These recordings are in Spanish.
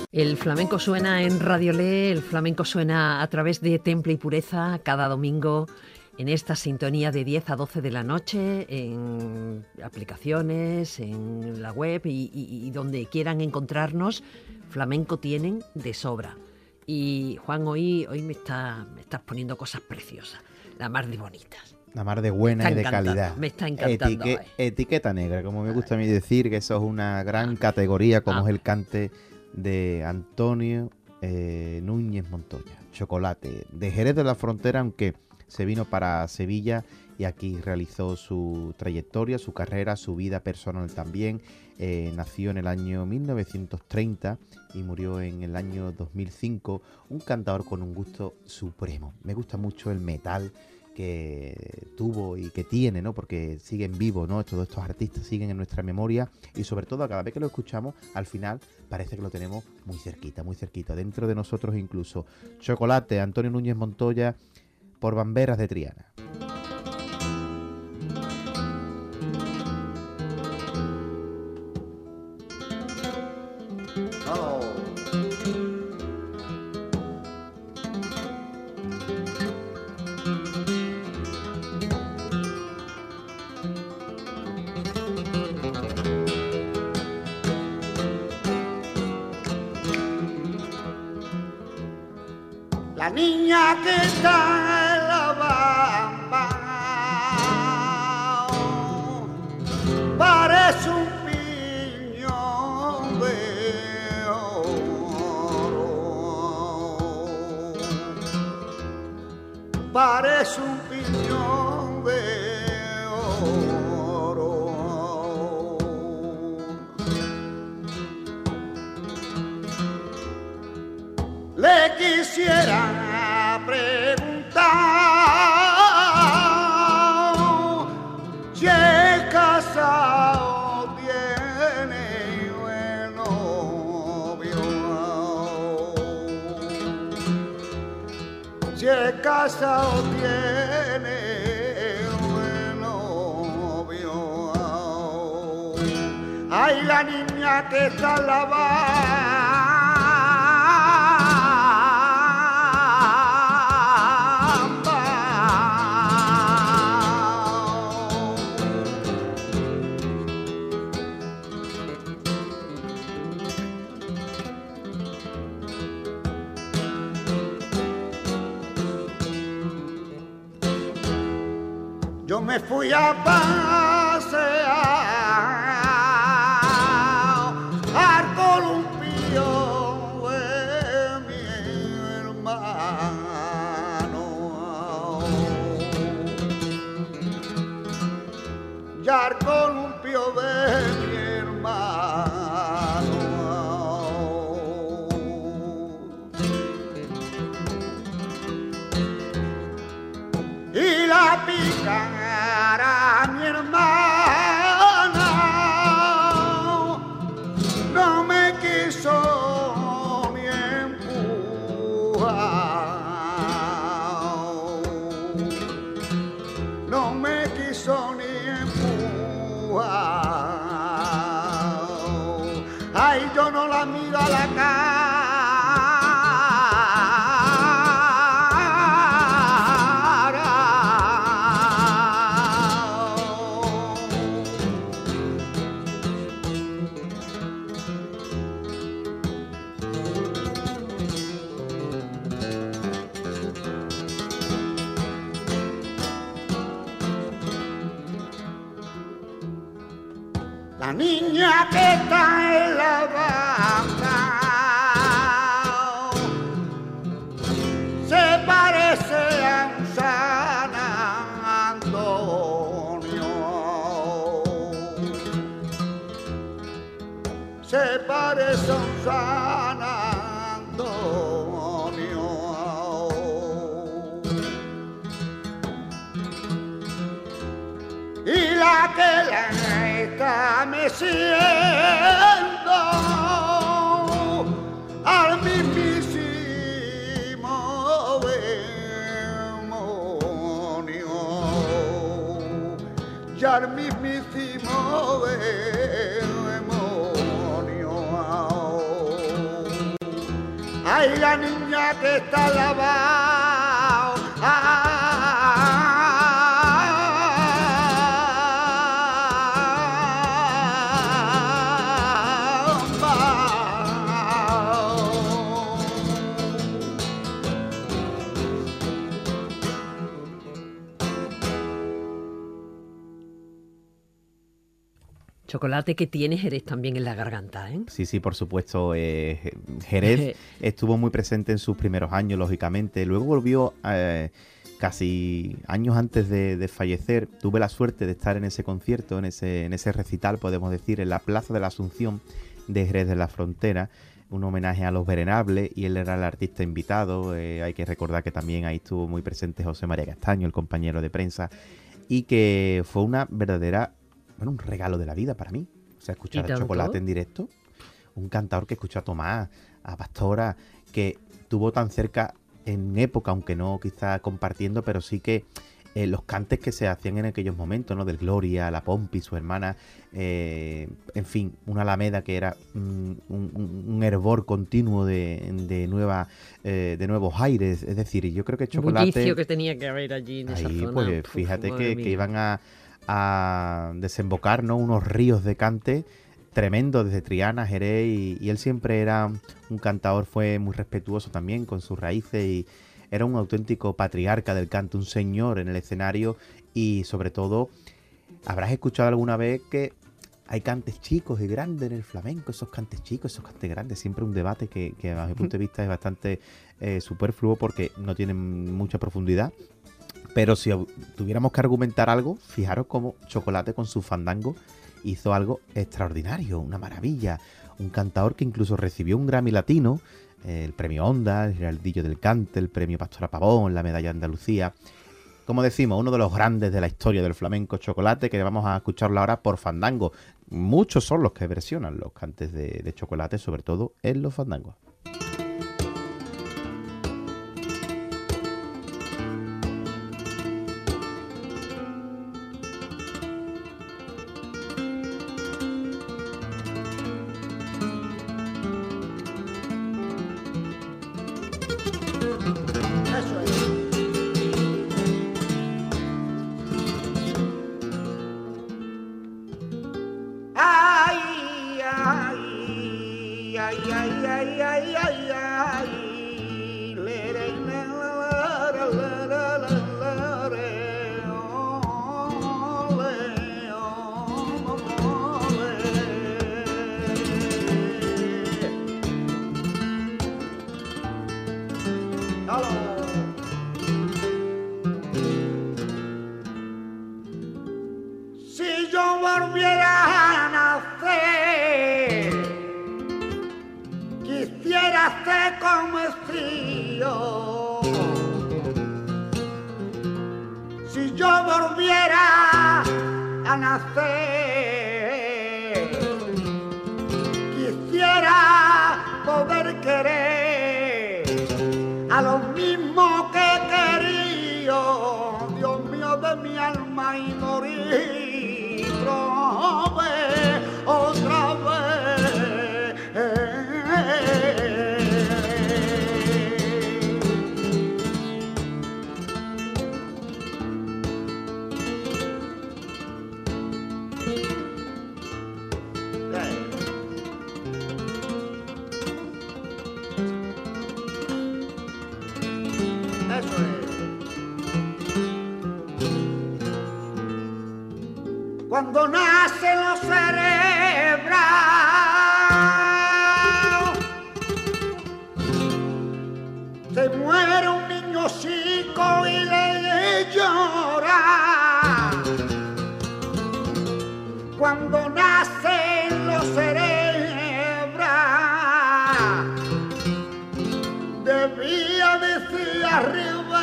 El flamenco suena en Radio Le, el flamenco suena a través de Temple y Pureza cada domingo en esta sintonía de 10 a 12 de la noche, en aplicaciones, en la web y donde quieran encontrarnos. Flamenco tienen de sobra. Y Juan, hoy me estás poniendo cosas preciosas, la más de bonitas. La mar de buena y de calidad. Me está encantando. Etiqueta negra, como me gusta a mí decir, que eso es una gran categoría, como es el cante de Antonio Núñez Montoya. Chocolate, de Jerez de la Frontera, aunque se vino para Sevilla y aquí realizó su trayectoria, su carrera, su vida personal también. Nació en el año 1930 y murió en el año 2005. Un cantador con un gusto supremo. Me gusta mucho el metal que tuvo y que tiene, ¿no? Porque siguen vivos, ¿no? Todos estos artistas siguen en nuestra memoria y sobre todo cada vez que lo escuchamos, al final parece que lo tenemos muy cerquita, dentro de nosotros incluso. Chocolate, Antonio Núñez Montoya, por Bamberas de Triana. La niña que está en la bamba parece un piñón de oro, parece un piñón de oro. Le quisiera preguntar si es casado, tiene buen novio, si es casado, tiene buen novio. Ay, la niña que está en la yo me fui a pasear al columpio de mi hermano, y al columpio de mi hermano, y la pica mi hermana no me quiso ni empujar, no me quiso ni empujar. Ay, yo no la miro a la cara. La niña que está en la banda se parece a un San Antonio, se parece a un San Antonio, y la que la está meciendo al mismísimo demonio, y al mismísimo demonio. ay, la niña que está lavado. Chocolate que tiene Jerez también en la garganta, ¿eh? Sí, sí, por supuesto. Jerez estuvo muy presente en sus primeros años, lógicamente. Luego volvió casi años antes de fallecer. Tuve la suerte de estar en ese concierto, en ese recital, podemos decir, en la Plaza de la Asunción de Jerez de la Frontera. Un homenaje a los Verenables, y él era el artista invitado. Hay que recordar que también ahí estuvo muy presente José María Castaño, el compañero de prensa, y que fue una verdadera... Bueno, un regalo de la vida para mí. O sea, escuchar a Chocolate en directo. Un cantador que escuchó a Tomás, a Pastora, que tuvo tan cerca en época, aunque no quizá compartiendo, pero sí que los cantes que se hacían en aquellos momentos, ¿no? Del Gloria, la Pompi, su hermana, en fin, una Alameda que era un hervor continuo de nuevos aires. Es decir, yo creo que Chocolate... Un bullicio que tenía que haber allí en esa zona. Pues fíjate que iban a desembocar, ¿no? Unos ríos de cante tremendo desde Triana, Jerez, y él siempre era un cantador, fue muy respetuoso también con sus raíces, y era un auténtico patriarca del canto, un señor en el escenario. Y sobre todo, habrás escuchado alguna vez que hay cantes chicos y grandes en el flamenco, esos cantes chicos, esos cantes grandes, siempre un debate que a mi punto de vista es bastante superfluo porque no tienen mucha profundidad. Pero si tuviéramos que argumentar algo, fijaros cómo Chocolate con su fandango hizo algo extraordinario, una maravilla. Un cantador que incluso recibió un Grammy Latino, el premio Onda, el Giraldillo del Cante, el premio Pastora Pavón, la medalla Andalucía. Como decimos, uno de los grandes de la historia del flamenco, Chocolate, que vamos a escucharlo ahora por fandango. Muchos son los que versionan los cantes de Chocolate, sobre todo en los fandangos. Si yo volviera a nacer, quisiera ser como el frío. Si yo volviera a nacer, quisiera poder querer a lo mismo que he querido, Dios mío, de mi alma, y morir otra vez. Eso es. Cuando nace los cerebros, se muere un niño chico y le llora. Cuando nacen los cerebros, debía decir arriba,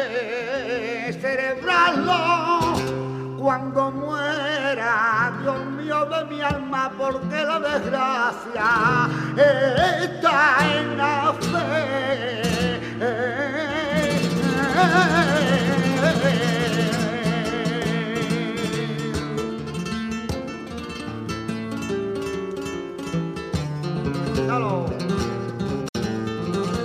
cerebrarlo. Cuando muera, Dios mío, de mi alma, porque la desgracia está en la fe. Hello.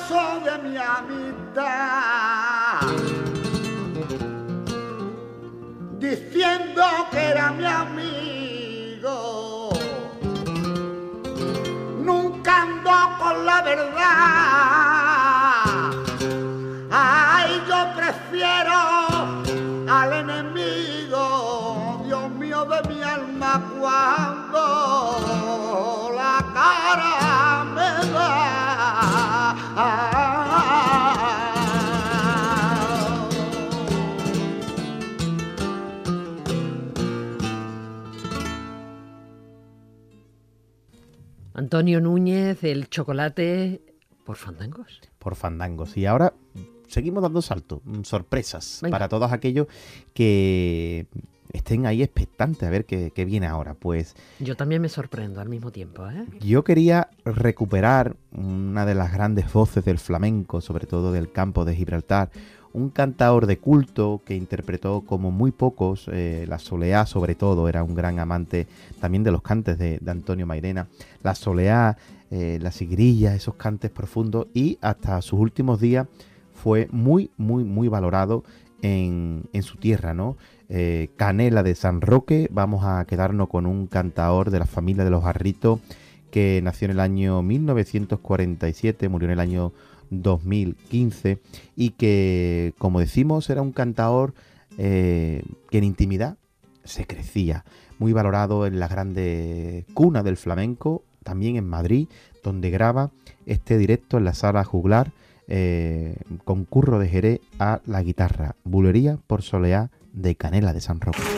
orgulloso de mi amistad, diciendo que era mi amigo. Nunca ando con la verdad. Ay, yo prefiero al enemigo, Dios mío de mi alma, cuando la cara me da. Antonio Núñez, el chocolate por fandangos. Por fandangos. Y ahora seguimos dando saltos, sorpresas. Venga. Para todos aquellos que estén ahí expectantes a ver qué viene ahora. Pues Yo también me sorprendo al mismo tiempo, ¿eh? yo quería recuperar una de las grandes voces del flamenco, sobre todo del campo de Gibraltar, un cantaor de culto que interpretó como muy pocos, la soleá sobre todo, era un gran amante también de los cantes de Antonio Mairena, la soleá, la sigrilla, esos cantes profundos, y hasta sus últimos días fue muy, muy, muy valorado en su tierra, ¿no? Canela de San Roque, vamos a quedarnos con un cantaor de la familia de los Jarritos que nació en el año 1947, murió en el año 2015 y que, como decimos, era un cantaor que en intimidad se crecía, muy valorado en las grandes cunas del flamenco, también en Madrid, donde graba este directo en la Sala Juglar con Curro de Jerez a la guitarra, Bulería por Soleá de Canela de San Roque.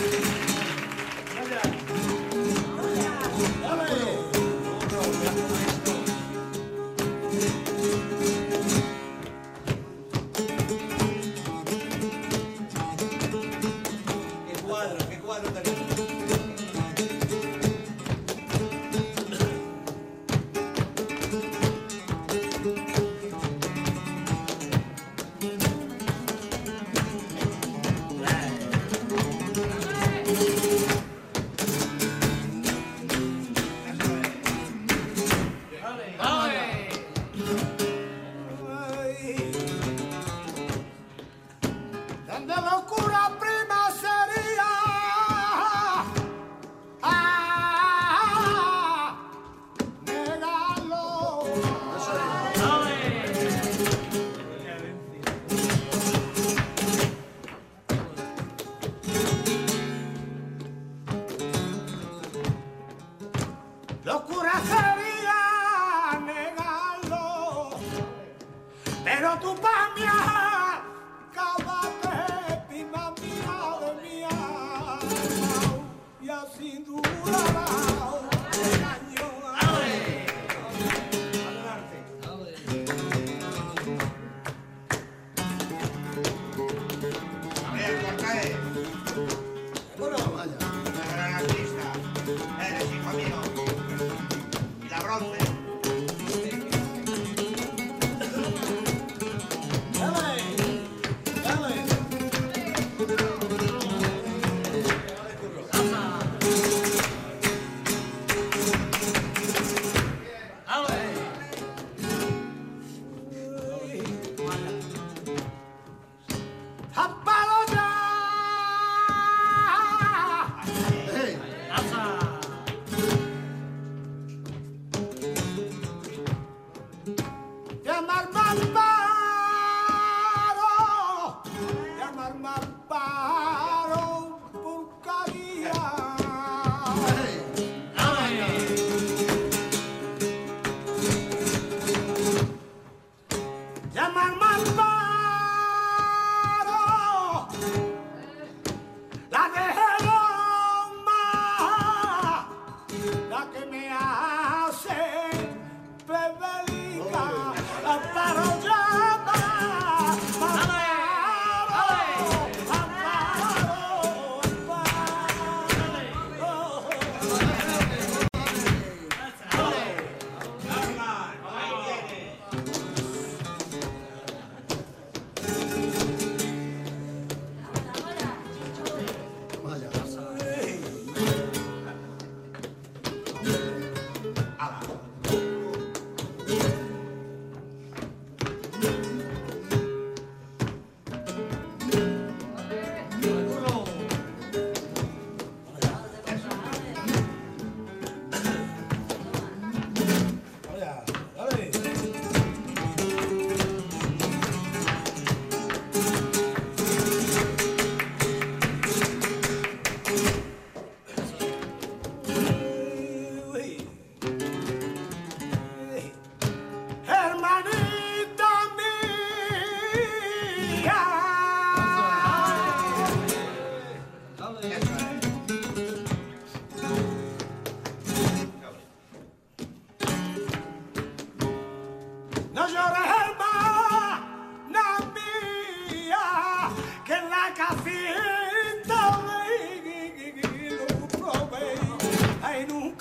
De locura prima sería negarlo. Locura sería negarlo, pero tú pa' mí sin duda engaño. A ver, Cortés. Bueno, vaya. La gran artista. Eres hijo mío. Y la bronce.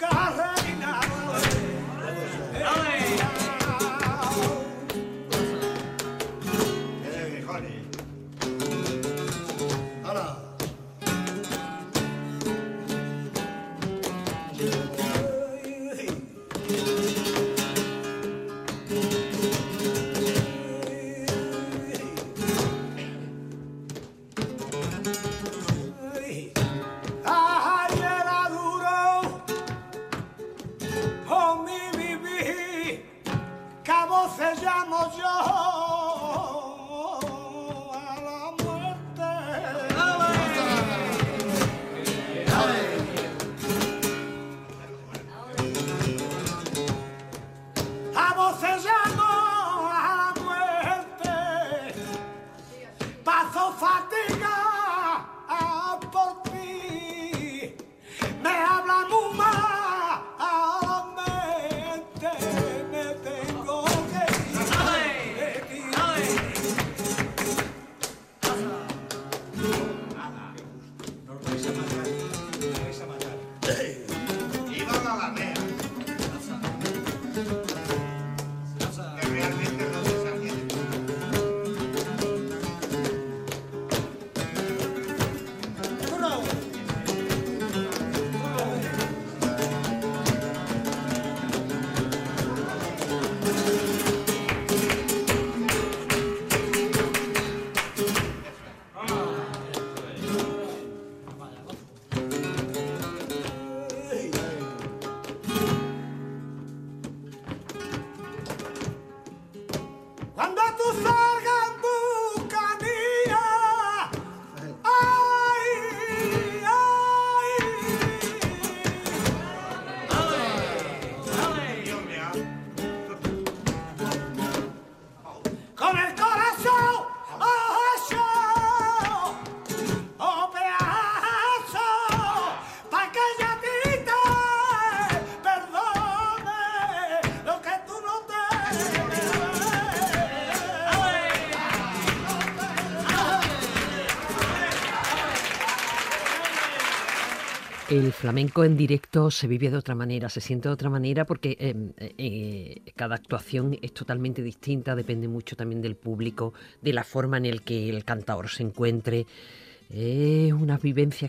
El flamenco en directo se vive de otra manera, se siente de otra manera porque cada actuación es totalmente distinta, depende mucho también del público, de la forma en el que el cantador se encuentre. Unas vivencias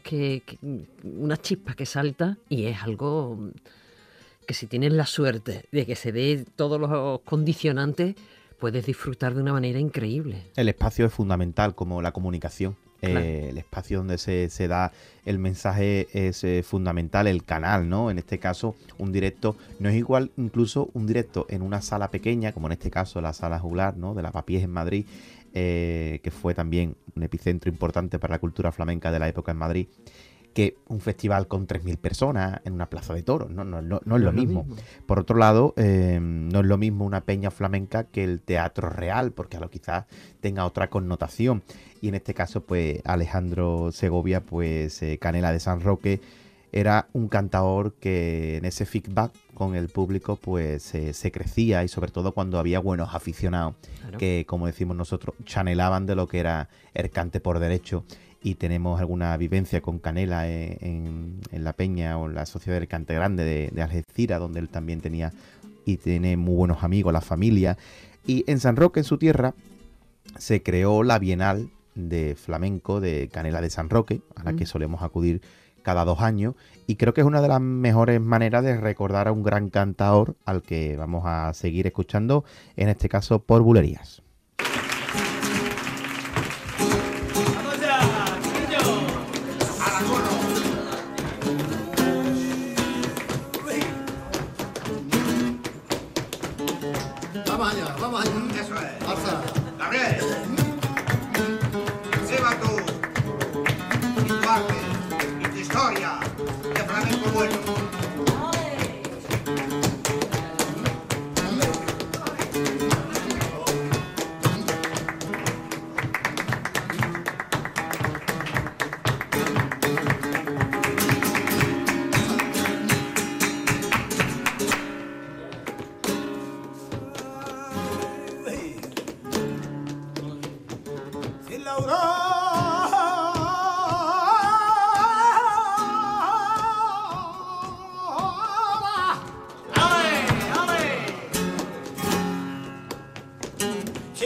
una chispa que salta y es algo que si tienes la suerte de que se dé todos los condicionantes, puedes disfrutar de una manera increíble. El espacio es fundamental, como la comunicación. Claro. El espacio donde se da el mensaje es fundamental, el canal, ¿no? En este caso, un directo no es igual, incluso un directo en una sala pequeña, como en este caso la Sala Juglar, ¿no? De Lavapiés en Madrid, que fue también un epicentro importante para la cultura flamenca de la época en Madrid, que un festival con 3.000 personas en una plaza de toros, no es lo mismo. Por otro lado, no es lo mismo una peña flamenca que el teatro real, porque a lo quizás tenga otra connotación. Y en este caso, pues Alejandro Segovia, pues Canela de San Roque, era un cantador que en ese feedback con el público pues se crecía, y sobre todo cuando había buenos aficionados, claro, que, como decimos nosotros, chanelaban de lo que era el cante por derecho. Y tenemos alguna vivencia con Canela en la peña o en la Sociedad del Cante Grande de Algeciras, donde él también tenía y tiene muy buenos amigos, la familia. Y en San Roque, en su tierra, se creó la Bienal de Flamenco de Canela de San Roque, a la que solemos acudir cada 2 años, y creo que es una de las mejores maneras de recordar a un gran cantador al que vamos a seguir escuchando, en este caso por Bulerías.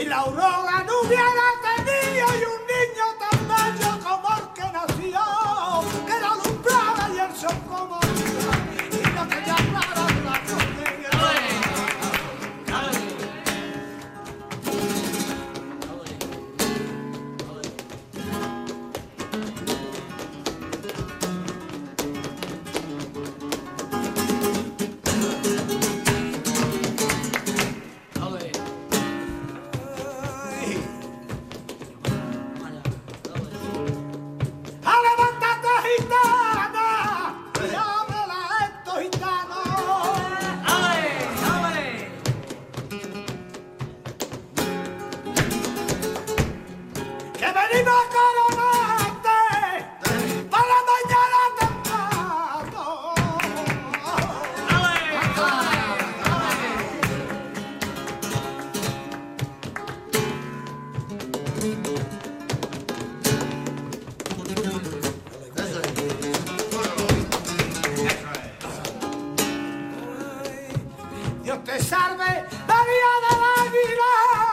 la aurora no hubiera tenido y un niño tan bello como el que nació, que la alumbrara y el sol como y no te llamara la cordillera. Dios te salve, María del Águila.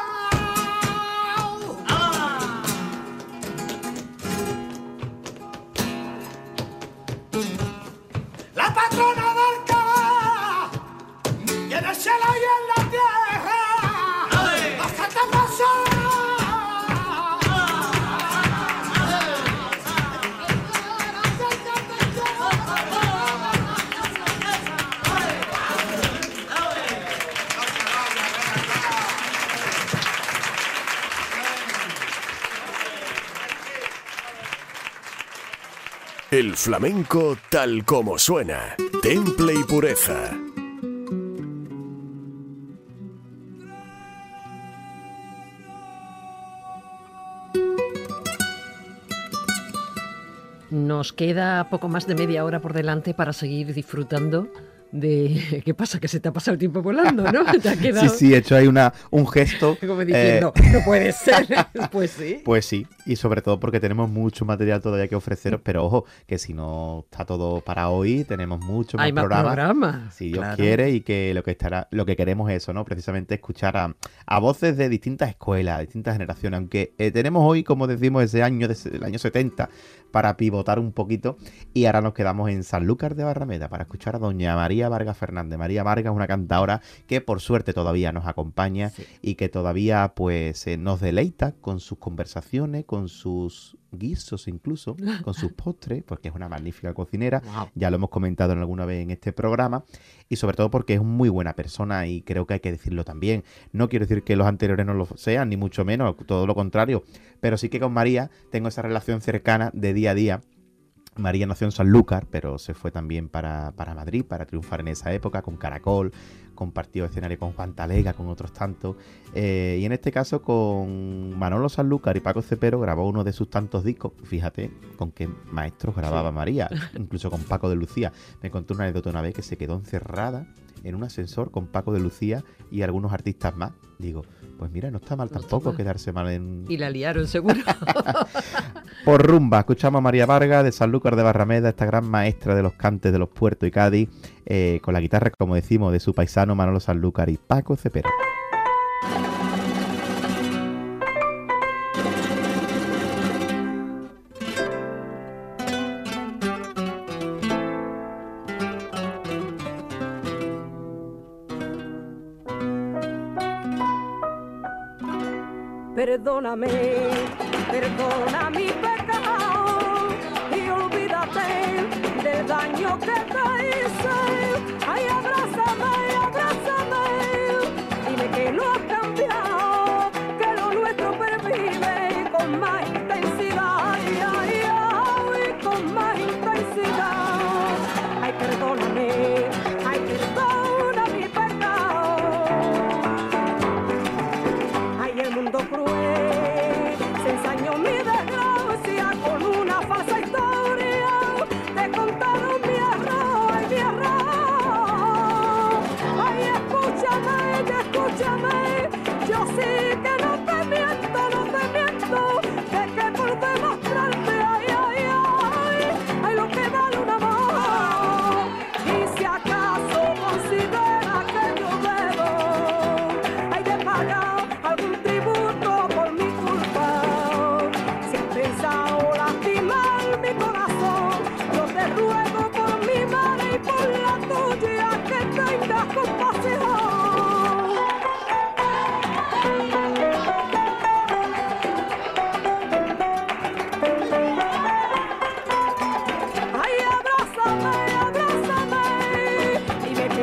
La patrona del Cabá, y en el cielo y en la tierra, los que te pasan. El flamenco tal como suena. Temple y pureza. Nos queda poco más de media hora por delante para seguir disfrutando de... ¿Qué pasa? Que se te ha pasado el tiempo volando, ¿no? Te ha quedado... Sí, he hecho ahí un gesto. Como diciendo, no puede ser. Pues sí. Pues sí, y sobre todo porque tenemos mucho material todavía que ofreceros, pero ojo, que si no está todo para hoy, tenemos mucho más Hay más programas. Si Dios Claro. quiere, y que lo que queremos es eso, ¿no? Precisamente escuchar a voces de distintas escuelas, distintas generaciones, aunque tenemos hoy, como decimos, ese año, el año 70, para pivotar un poquito, y ahora nos quedamos en Sanlúcar de Barrameda para escuchar a doña María Vargas Fernández. María Vargas es una cantadora que por suerte todavía nos acompaña, sí, y que todavía pues nos deleita con sus conversaciones, con sus guisos incluso, con sus postres, porque es una magnífica cocinera. Wow. Ya lo hemos comentado en alguna vez en este programa, y sobre todo porque es muy buena persona, y creo que hay que decirlo también. No quiero decir que los anteriores no lo sean, ni mucho menos, todo lo contrario, pero sí que con María tengo esa relación cercana de día a día. María nació en Sanlúcar, pero se fue también para Madrid para triunfar en esa época con Caracol, compartió escenario con Juan Talega, con otros tantos, y en este caso con Manolo Sanlúcar y Paco Cepero grabó uno de sus tantos discos. Fíjate con qué maestros grababa, sí, María, incluso con Paco de Lucía. Me contó una anécdota una vez que se quedó encerrada en un ascensor con Paco de Lucía y algunos artistas más. Digo, pues mira, no está mal tampoco quedarse mal en... Y la liaron, seguro. Por rumba, escuchamos a María Vargas de Sanlúcar de Barrameda, esta gran maestra de los cantes de los Puertos y Cádiz, con la guitarra, como decimos, de su paisano Manolo Sanlúcar y Paco Cepero. Perdóname, perdona mi pecado y olvídate del daño que te hice. Ay, abrázame, abrázame, dime que no has cambiado, que lo nuestro pervive con más intensidad. Ay, ay, ay, con más intensidad. Ay, perdóname, ay, perdona mi pecado. Ay, el mundo cruel se ensañó mi desgracia con una falsa historia. Te contaron mi error, mi error.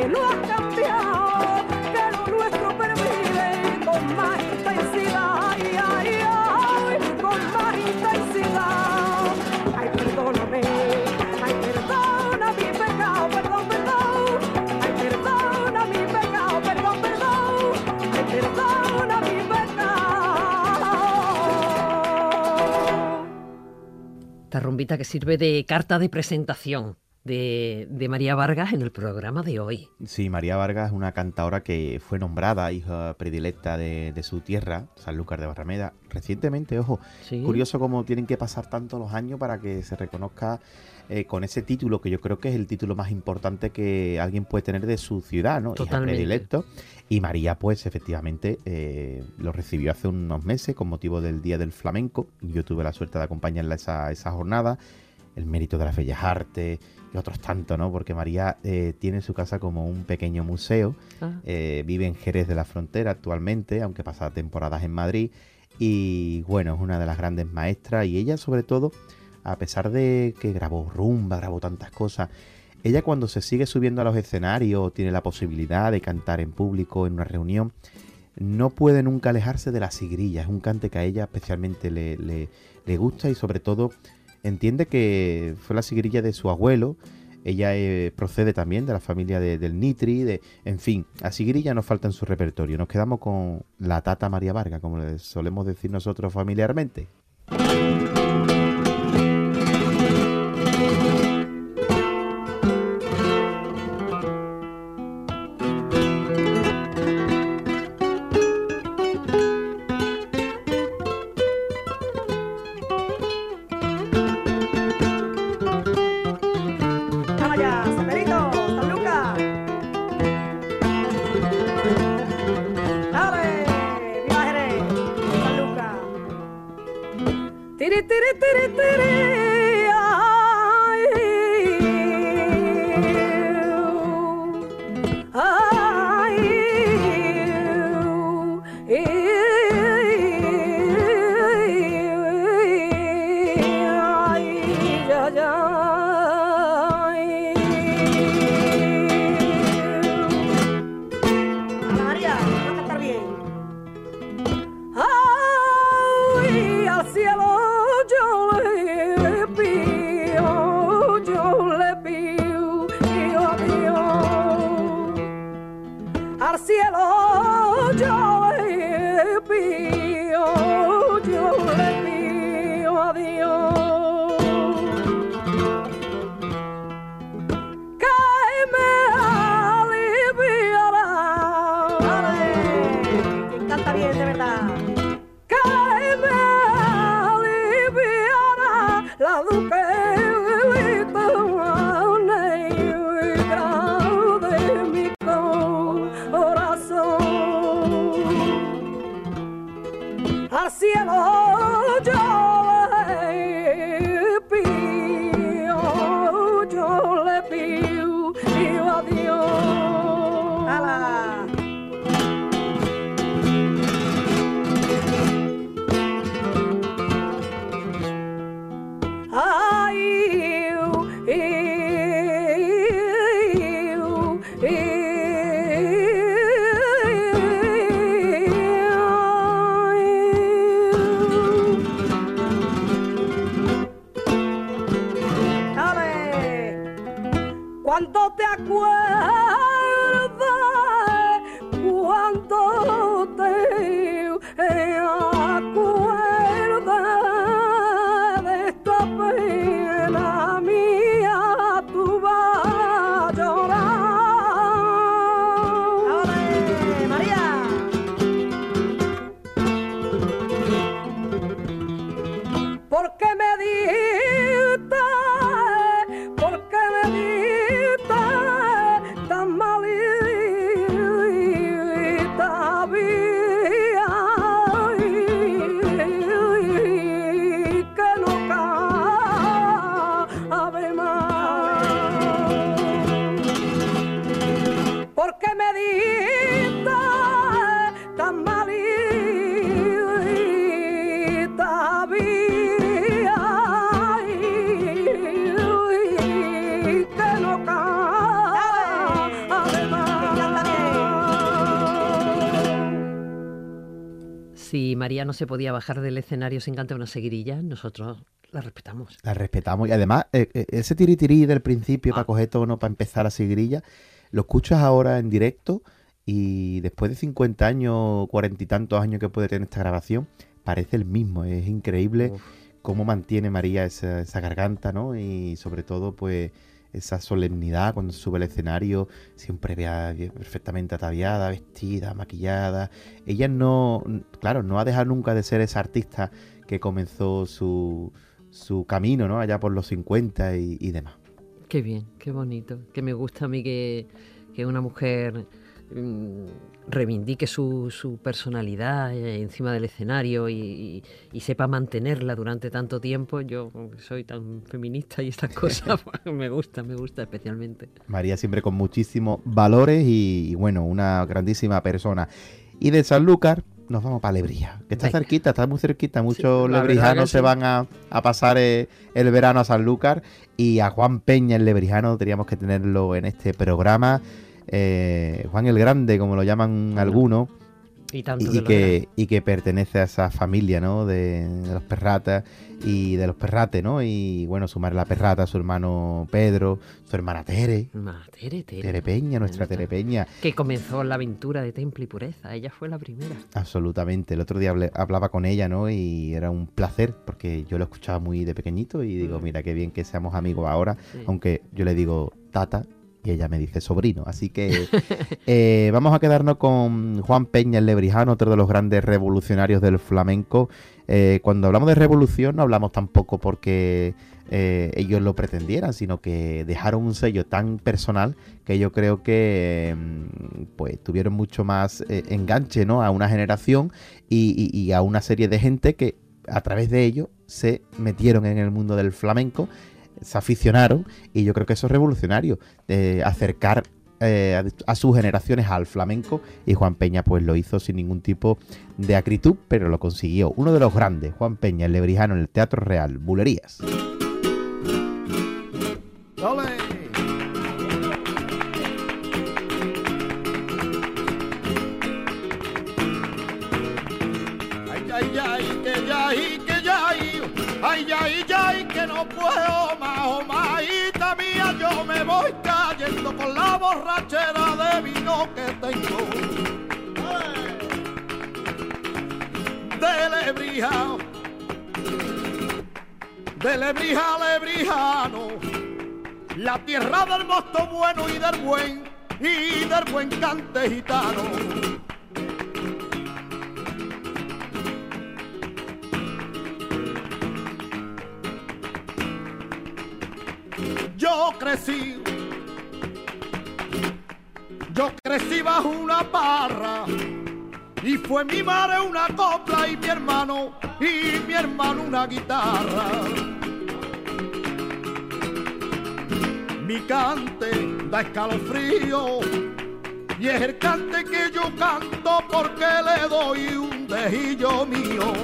que no has cambiado, que lo nuestro pervive con más intensidad, ay, ay, ay, con más intensidad. Ay, perdóname, ay, perdona mi pecado, perdón, perdón. Ay, perdona mi pecado, perdón, perdón. Ay, perdona mi pecado. Esta rumbita que sirve de carta de presentación de María Vargas en el programa de hoy. Sí, María Vargas es una cantaora que fue nombrada hija predilecta de su tierra, Sanlúcar de Barrameda, recientemente. Ojo, Sí. curioso cómo tienen que pasar tantos los años para que se reconozca con ese título, que yo creo que es el título más importante que alguien puede tener de su ciudad, ¿no? Hija Totalmente. predilecto. Y María, pues efectivamente, lo recibió hace unos meses con motivo del Día del Flamenco. Yo tuve la suerte de acompañarla esa jornada. El mérito de las bellas artes y otros tantos, ¿no? Porque María tiene su casa como un pequeño museo. Ah. Vive en Jerez de la Frontera actualmente, aunque pasa temporadas en Madrid. Y bueno, es una de las grandes maestras. Y ella, sobre todo, a pesar de que grabó rumba, grabó tantas cosas, ella cuando se sigue subiendo a los escenarios, tiene la posibilidad de cantar en público, en una reunión, no puede nunca alejarse de la sigrilla. Es un cante que a ella especialmente le gusta, y sobre todo entiende que fue la sigrilla de su abuelo. Ella procede también de la familia del Nitri, en fin, a sigrilla nos falta en su repertorio. Nos quedamos con la tata María Vargas, como le solemos decir nosotros familiarmente. Vamos allá, Samerito, San Lucas. Dale, viva Jerez, San Lucas. Tiri, tiri, tiri, tiri. Ay, ay, ya, ya. Ana María, vas a cantar bien. Ay, al cielo yo le pido, Dios. Al cielo yo le pido a Dios. Que me aliviará. Quien canta bien de verdad. Que me aliviará la duquelita negra de mi corazón. Al cielo yo le pido a Dios. ¡Hala! Ay, dale. Cuando te acuerdas, cuando te acuerdas de esta pena mía, tú vas a llorar. ¡Dale, María! Porque me diste tan malita vida, que no cabe más. Porque me diste tan malita vida, que no cabe más. Si María no se podía bajar del escenario sin cantar una seguirilla, nosotros la respetamos. La respetamos. Y además, ese tiritirí del principio para coger tono, para empezar a seguirilla, lo escuchas ahora en directo y después de 50 años, 40 y tantos años que puede tener esta grabación, parece el mismo. Es increíble cómo mantiene María esa garganta, ¿no? Y sobre todo, pues, esa solemnidad cuando se sube al escenario, siempre perfectamente ataviada, vestida, maquillada. Ella no ha dejado nunca de ser esa artista que comenzó su camino, ¿no? Allá por los 50 y demás. Qué bien, qué bonito. Que me gusta a mí que una mujer reivindique su personalidad encima del escenario y sepa mantenerla durante tanto tiempo. Yo soy tan feminista y estas cosas pues, me gusta especialmente. María siempre con muchísimos valores y bueno, una grandísima persona. Y de Sanlúcar nos vamos para Lebrija, que está cerquita, está muy cerquita. Muchos lebrijanos se van a pasar el verano a Sanlúcar, y a Juan Peña, el lebrijano, teníamos que tenerlo en este programa. Juan el Grande, como lo llaman algunos, y que pertenece a esa familia, ¿no? de los Perratas y de los Perrates, ¿no? Y bueno, sumar la Perrata, su hermano Pedro, su hermana Tere Peña, nuestra Tere Peña, que comenzó la aventura de Temple y Pureza. Ella fue la primera. Absolutamente. El otro día hablaba con ella, ¿no? Y era un placer, porque yo lo escuchaba muy de pequeñito y digo, mira, qué bien que seamos amigos ahora, aunque yo le digo tata y ella me dice sobrino. Así que vamos a quedarnos con Juan Peña, el lebrijano, otro de los grandes revolucionarios del flamenco. Cuando hablamos de revolución no hablamos tampoco porque ellos lo pretendieran, sino que dejaron un sello tan personal que yo creo que pues tuvieron mucho más enganche, ¿no? A una generación y a una serie de gente que a través de ellos se metieron en el mundo del flamenco, se aficionaron, y yo creo que eso es revolucionario, acercar a sus generaciones al flamenco, y Juan Peña pues lo hizo sin ningún tipo de acritud, pero lo consiguió. Uno de los grandes, Juan Peña, el lebrijano, en el Teatro Real, Bulerías. ¡Ole! Ay, ay, ay, que ya, que ya, ay, ay, ay, que no puedo más, oh, majita mía, yo me voy cayendo con la borrachera de vino que tengo. De Lebrija a lebrijano, la tierra del mosto bueno y del buen cante gitano. Yo crecí bajo una parra, y fue mi madre una copla y mi hermano una guitarra. Mi cante da escalofrío, y es el cante que yo canto porque le doy un dejillo mío.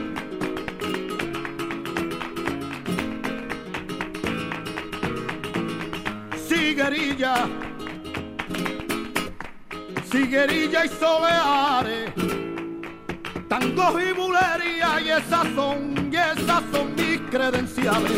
Siguerilla y soleares, tangos y bulería, y esas son mis credenciales.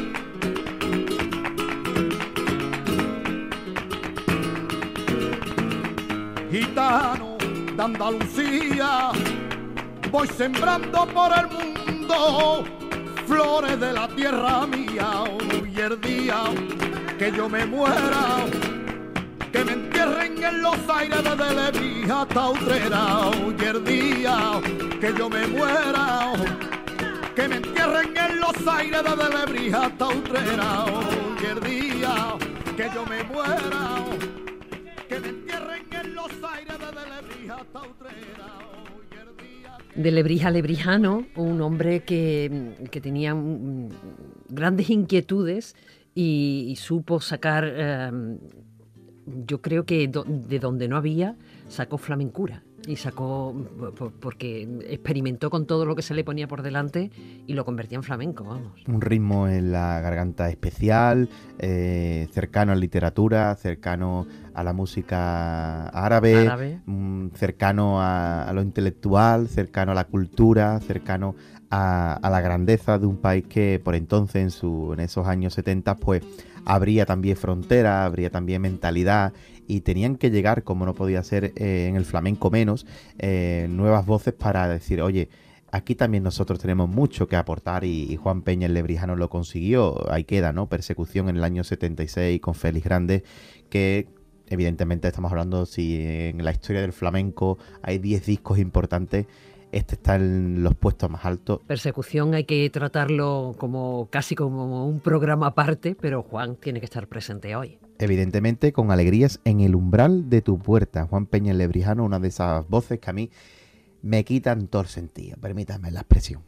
Gitano de Andalucía, voy sembrando por el mundo flores de la tierra mía, y el día que yo me muera, que me entierren en los aires de Lebrija hasta Utrera, y el día que yo me muera, que me entierren en los aires de Lebrija hasta Utrera, y el día que yo me muera, que me entierren en los aires de Lebrija hasta Utrera. De Lebrija a lebrijano, un hombre que tenía grandes inquietudes y supo sacar, yo creo que de donde no había, sacó flamencura. Y sacó, porque experimentó con todo lo que se le ponía por delante y lo convertía en flamenco, vamos. Un ritmo en la garganta especial, cercano a la literatura, cercano a la música árabe. Cercano a lo intelectual, cercano a la cultura, cercano a la grandeza de un país que por entonces, en esos años 70, pues habría también frontera, habría también mentalidad, y tenían que llegar, como no podía ser en el flamenco menos, nuevas voces para decir, oye, aquí también nosotros tenemos mucho que aportar, y Juan Peña el Lebrijano lo consiguió. Ahí queda, ¿no? Persecución en el año 76 con Félix Grande, que evidentemente estamos hablando, si en la historia del flamenco hay 10 discos importantes, este está en los puestos más altos. Persecución hay que tratarlo casi como un programa aparte, pero Juan tiene que estar presente hoy. Evidentemente, con alegrías en el umbral de tu puerta. Juan Peña el Lebrijano, una de esas voces que a mí me quitan todo el sentido, permítanme la expresión.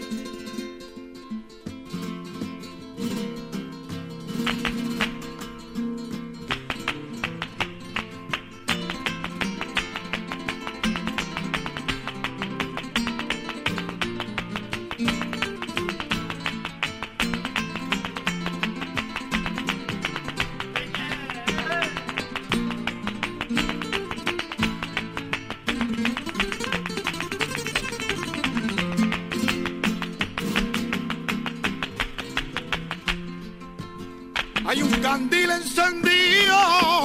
Hay un candil encendido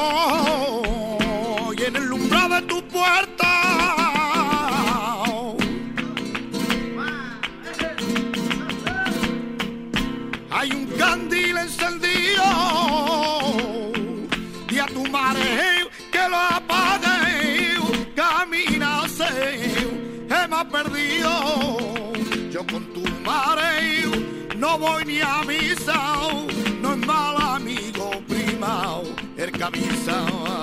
y en el umbral de tu puerta hay un candil encendido y a tu mareo que lo apague, camina hemos perdido. Yo con tu mareo no voy ni a misa, no es mal amigo primao, el camisa.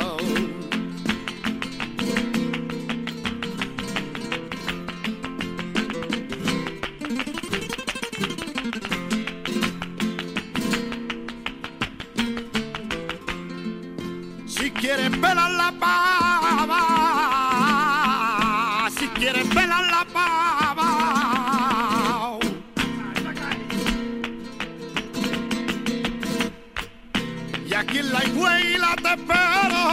Si quieres pelar la pava, si quieres pelar la pava, y aquí en la higuela te espero.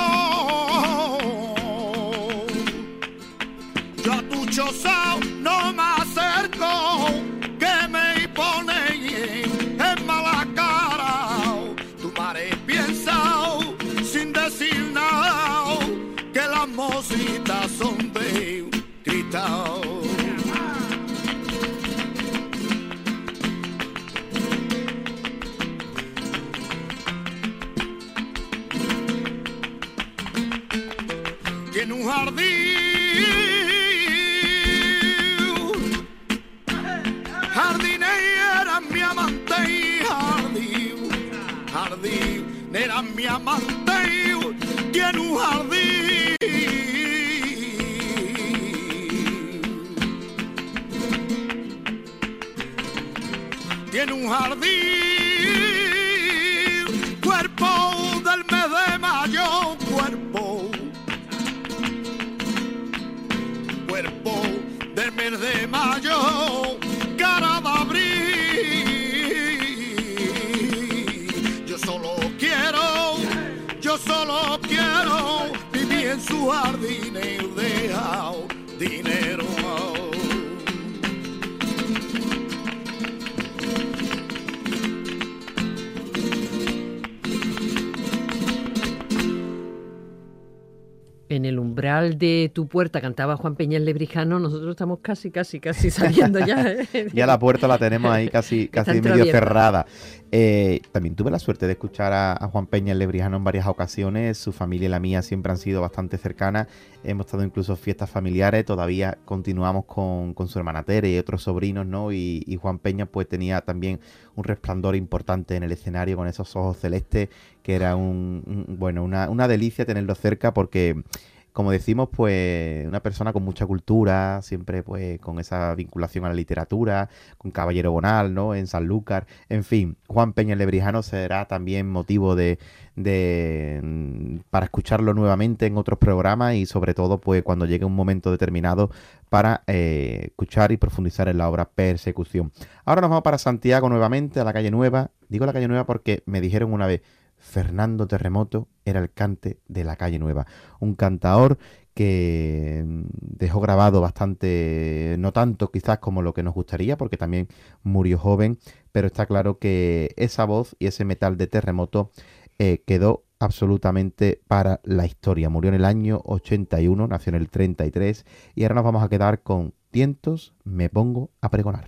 Yo a tu choza no me acerco, que me pone en mala cara. Tu madre piensa sin decir nada que las mositas son de cristal. Tiene un jardín, jardinera mi amante, jardinera mi amante, tiene un jardín. Tiene un jardín, cuerpo del mes de mayo, cuerpo del mes de mayo, cara de abril. Yo solo quiero vivir en su jardín y dejar dinero. En el umbral de tu puerta cantaba Juan Peña el Lebrijano. Nosotros estamos casi saliendo ya. Ya la puerta la tenemos ahí casi medio cerrada. También tuve la suerte de escuchar a Juan Peña el Lebrijano en varias ocasiones. Su familia y la mía siempre han sido bastante cercanas. Hemos estado incluso en fiestas familiares. Todavía continuamos con su hermana Tere y otros sobrinos, ¿no? Y Juan Peña pues tenía también un resplandor importante en el escenario con esos ojos celestes, que era una delicia tenerlo cerca, porque como decimos, pues una persona con mucha cultura, siempre pues con esa vinculación a la literatura, con Caballero Bonal, ¿no? En Sanlúcar, en fin, Juan Peña el Lebrijano será también motivo para escucharlo nuevamente en otros programas y sobre todo pues cuando llegue un momento determinado para escuchar y profundizar en la obra Persecución. Ahora nos vamos para Santiago nuevamente, a la calle Nueva. Digo la calle Nueva porque me dijeron una vez, Fernando Terremoto era el cante de la calle Nueva, un cantaor que dejó grabado bastante, no tanto quizás como lo que nos gustaría, porque también murió joven, pero está claro que esa voz y ese metal de Terremoto quedó absolutamente para la historia. Murió en el año 81, nació en el 33 y ahora nos vamos a quedar con Tientos, me pongo a pregonar.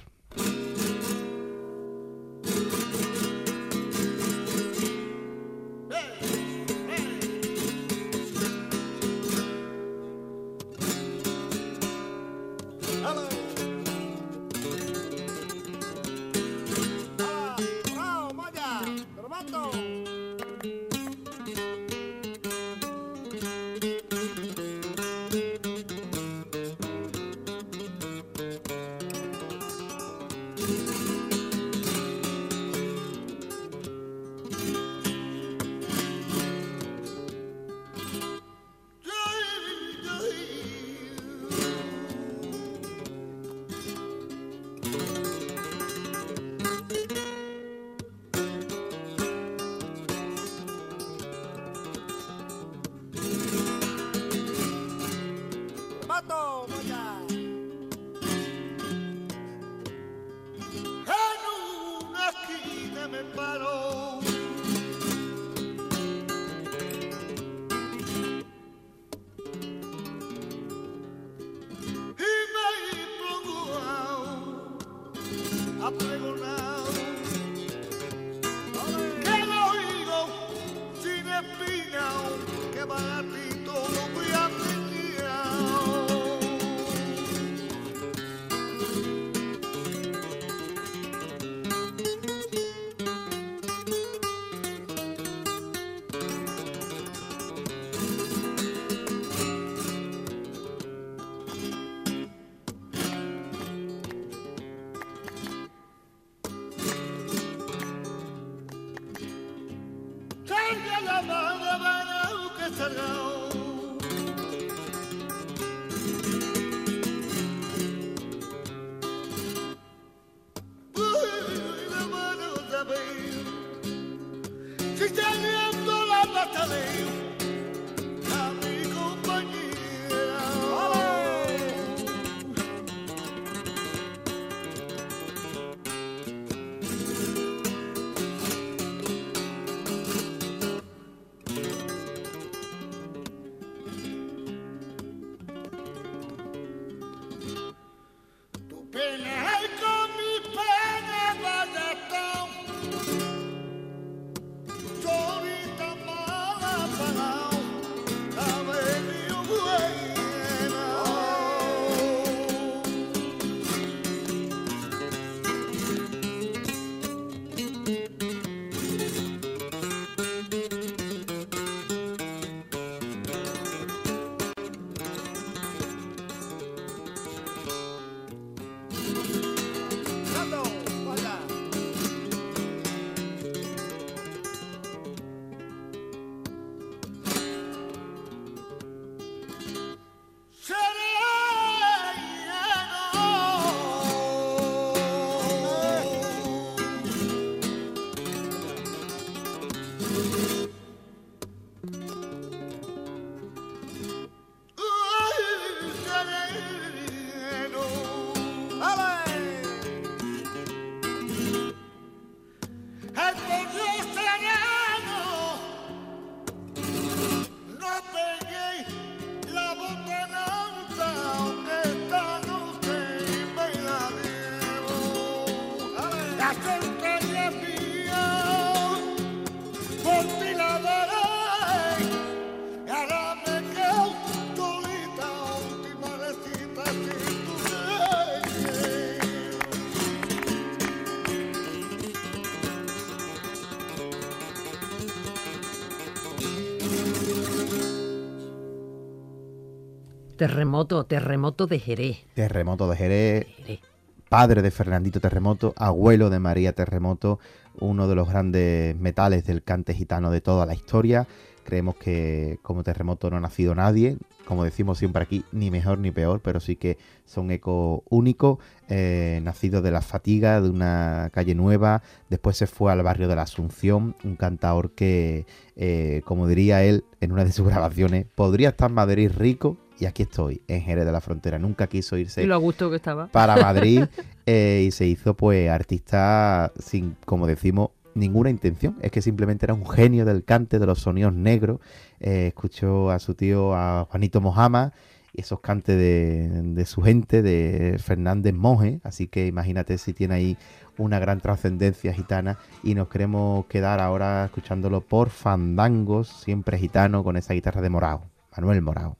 Terremoto de Jerez. Terremoto de Jerez, Jerez. padre de Fernandito Terremoto, abuelo de María Terremoto, uno de los grandes metales del cante gitano de toda la historia. Creemos que como Terremoto no ha nacido nadie, como decimos siempre aquí, ni mejor ni peor, pero sí que son eco único, nacido de la Fatiga, de una calle nueva, después se fue al barrio de la Asunción, un cantaor que, como diría él en una de sus grabaciones, podría estar en Madrid rico, y aquí estoy, en Jerez de la Frontera. Nunca quiso irse Y lo a gusto que estaba. para Madrid y se hizo pues artista sin, como decimos, ninguna intención. Es que simplemente era un genio del cante, de los sonidos negros. Escuchó a su tío, a Juanito Mojama, y esos cantes de su gente, de Fernández Monje. Así que imagínate si tiene ahí una gran trascendencia gitana, y nos queremos quedar ahora escuchándolo por Fandangos, siempre gitano, con esa guitarra de Morao, Manuel Morao.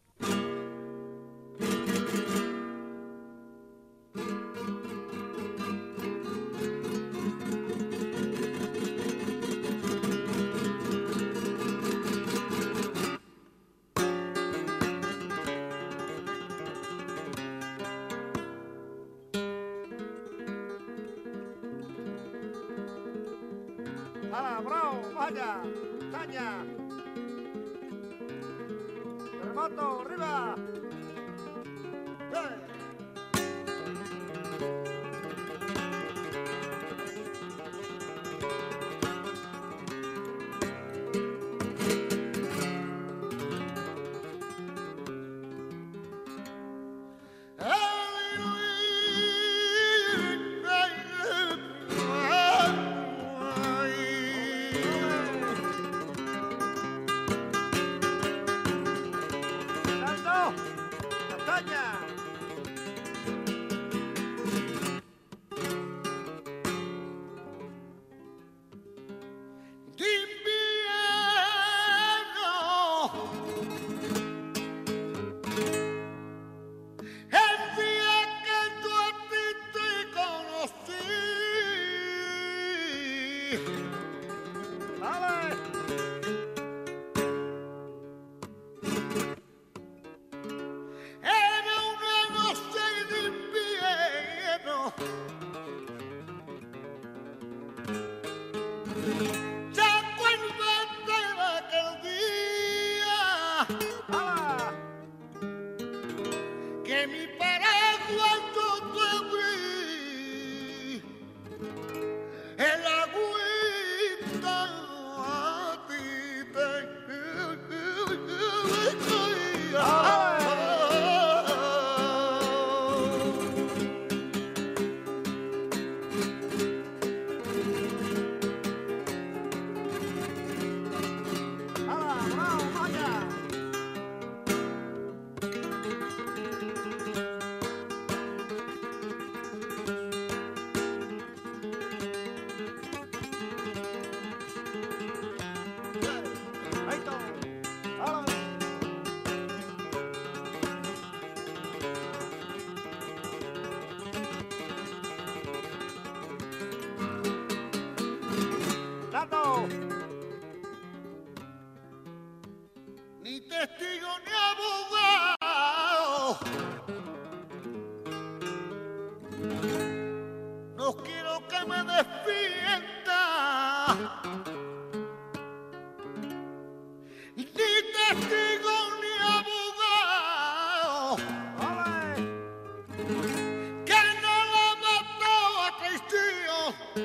¡Hala, bravo! ¡Vaya! ¡Taña! ¡Terremoto, arriba! Ni testigo ni abogado, no quiero que me defienda. Ni testigo ni abogado, que no lo mató a Cristillo,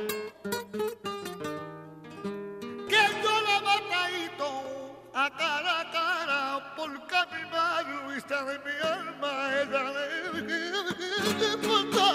que yo lo matadito a cara a cara, porque a mi madre Luisa de mi alma ella le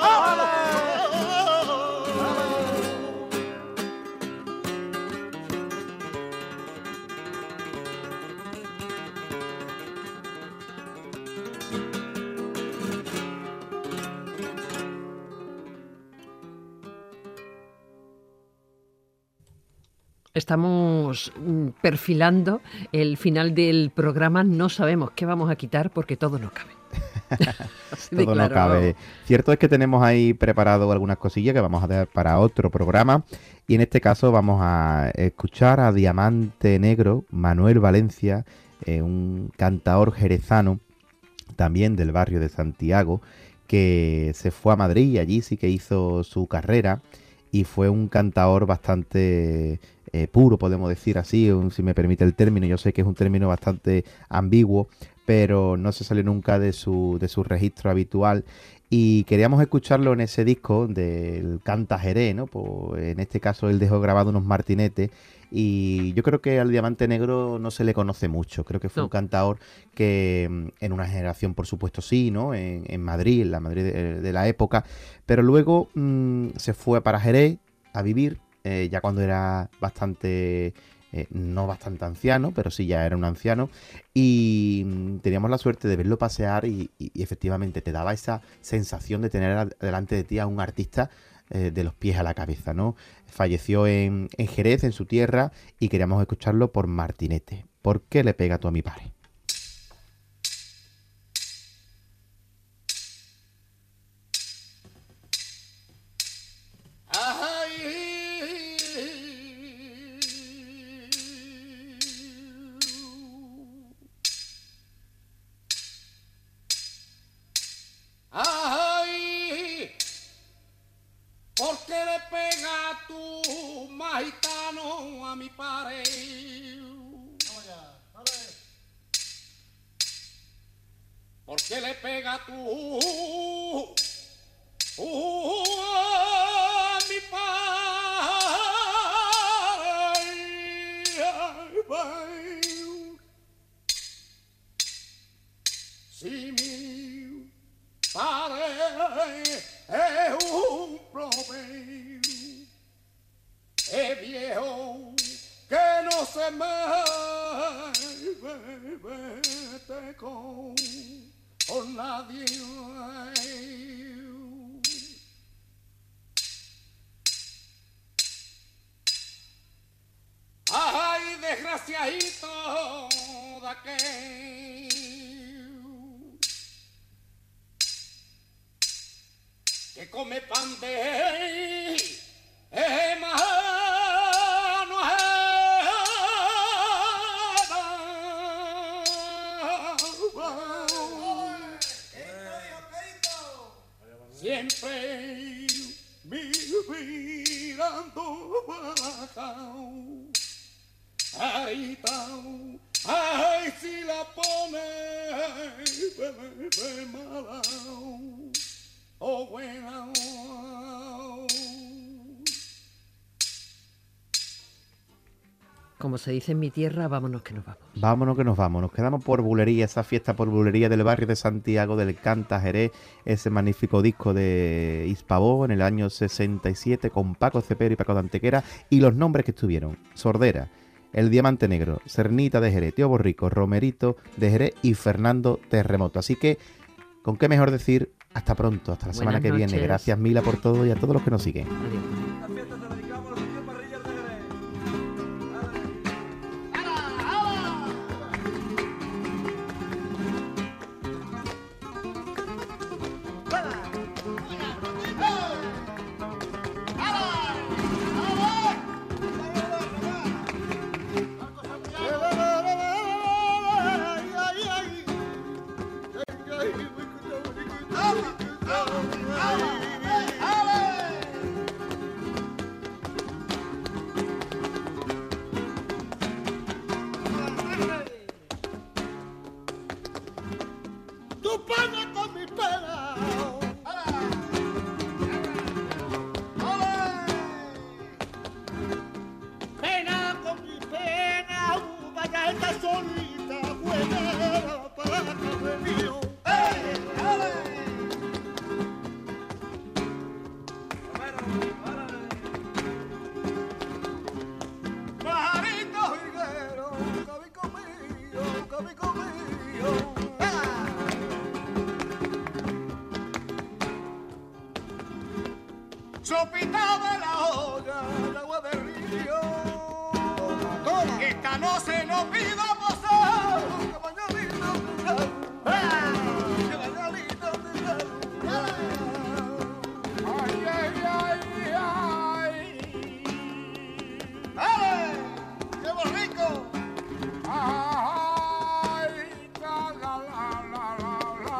Estamos perfilando el final del programa. No sabemos qué vamos a quitar porque todo no cabe. Así de Todo no claro. cabe. Cierto es que tenemos ahí preparado algunas cosillas que vamos a dejar para otro programa. Y en este caso vamos a escuchar a Diamante Negro, Manuel Valencia, un cantaor jerezano también del barrio de Santiago, que se fue a Madrid y allí sí que hizo su carrera y fue un cantaor bastante puro, podemos decir así, si me permite el término. Yo sé que es un término bastante ambiguo, pero no se salió nunca de su registro habitual. Y queríamos escucharlo en ese disco del Canta Jerez, ¿no? Pues en este caso él dejó grabado unos martinetes y yo creo que al Diamante Negro no se le conoce mucho. Creo que fue un cantaor que en una generación, por supuesto, sí, ¿no? En Madrid, en la Madrid de la época, pero luego se fue para Jerez a vivir, ya cuando era bastante... no bastante anciano, pero sí ya era un anciano, y teníamos la suerte de verlo pasear y efectivamente te daba esa sensación de tener delante de ti a un artista de los pies a la cabeza, ¿no? Falleció en Jerez, en su tierra, y queríamos escucharlo por Martinete. ¿Por qué le pega tú a mi padre? Ay, ¿por qué le pega tu magitano a mi padre? ¿Por qué le pega tu a mi padre? Si mi padre es un problema, es viejo que no se mete con nadie. Ay, desgraciadito de aquel que come pan de mano siempre mirando bajao, ay, si la pone malao. Oh, bueno. Como se dice en mi tierra, vámonos que nos vamos. Vámonos que nos vamos. Nos quedamos por Bulería, esa fiesta por Bulería del barrio de Santiago, del Canta Jerez, ese magnífico disco de Hispavó en el año 67 con Paco Cepero y Paco de Antequera, y los nombres que estuvieron: Sordera, El Diamante Negro, Cernita de Jerez, Tío Borrico, Romerito de Jerez y Fernando Terremoto. Así que, ¿con qué mejor decir? Hasta pronto, hasta la semana que viene. Gracias, Mila, por todo y a todos los que nos siguen. Adiós. La fiesta se la dedicamos a los tíos parrillas de Jerez. Tu pena con mi pena. Pena con mi pena, vaya esta solita, buena para el mío. Pajarito jilguero, cabico mío, cabico mío. Sopita de la olla, el agua del río. Esta noche no pido posar, que mañanita tendrá. Que mañanita tendrá. Ay, ay, ay, ay. ¡Ale! ¡Qué bonito! Ay, la, la, la, la, la.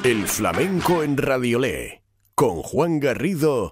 El flamenco en Radiolé, con Juan Garrido